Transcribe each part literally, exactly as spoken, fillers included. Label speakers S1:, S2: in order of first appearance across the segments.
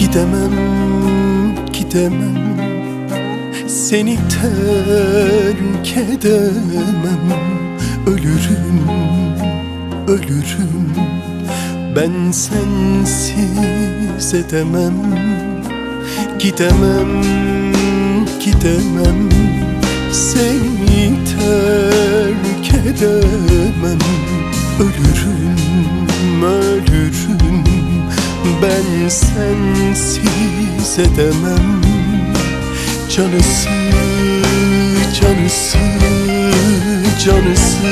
S1: Gidemem, gidemem, seni terk edemem. Ölürüm, ölürüm, ben sensiz edemem. Gidemem, gidemem, seni terk edemem. Ölürüm, ölürüm, ben sensiz edemem. Canısı, canısı, canısı,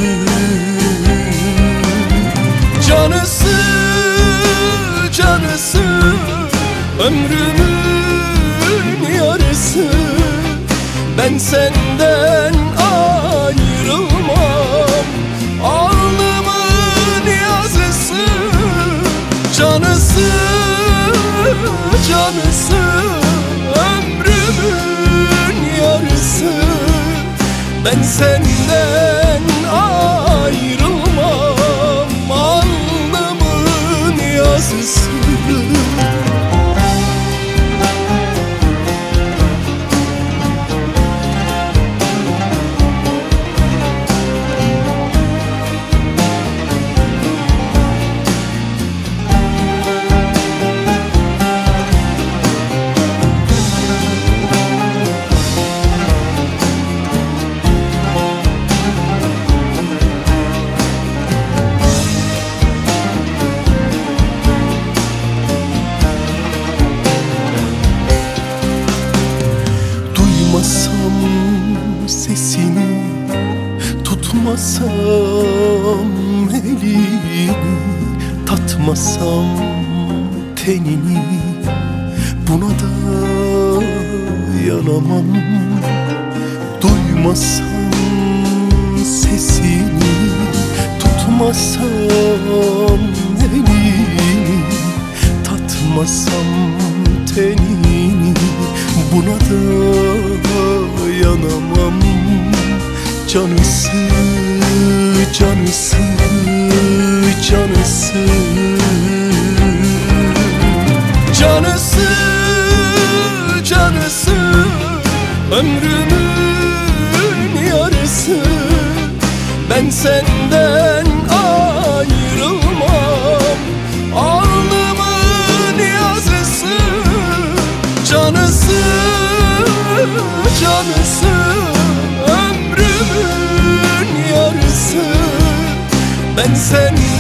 S1: canısı, canısı, ömrümün yarısı. Ben senden ayrılmam, alnımın yazısı. Canısı, canısı, ömrümün yarısı. Ben senden ayrılmam, alnımın yazısı. Duymasam sesini, tutmasam elini, tatmasam tenini, buna da yanamam. Duymasam sesini, tutmasam elini, tatmasam tenini, buna da yanamam. Canısı, canısı, canısı, canısı, canısı, ömrümün yarısı. Ben senden ayrılmam, alnımın yazısı. Canısı, canısı, ömrümün yarısı. Ben senden